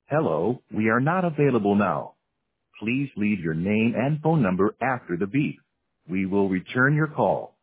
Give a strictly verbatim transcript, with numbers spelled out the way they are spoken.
Hello, we are not available now. Please leave your name and phone number after the beep. We will return your call.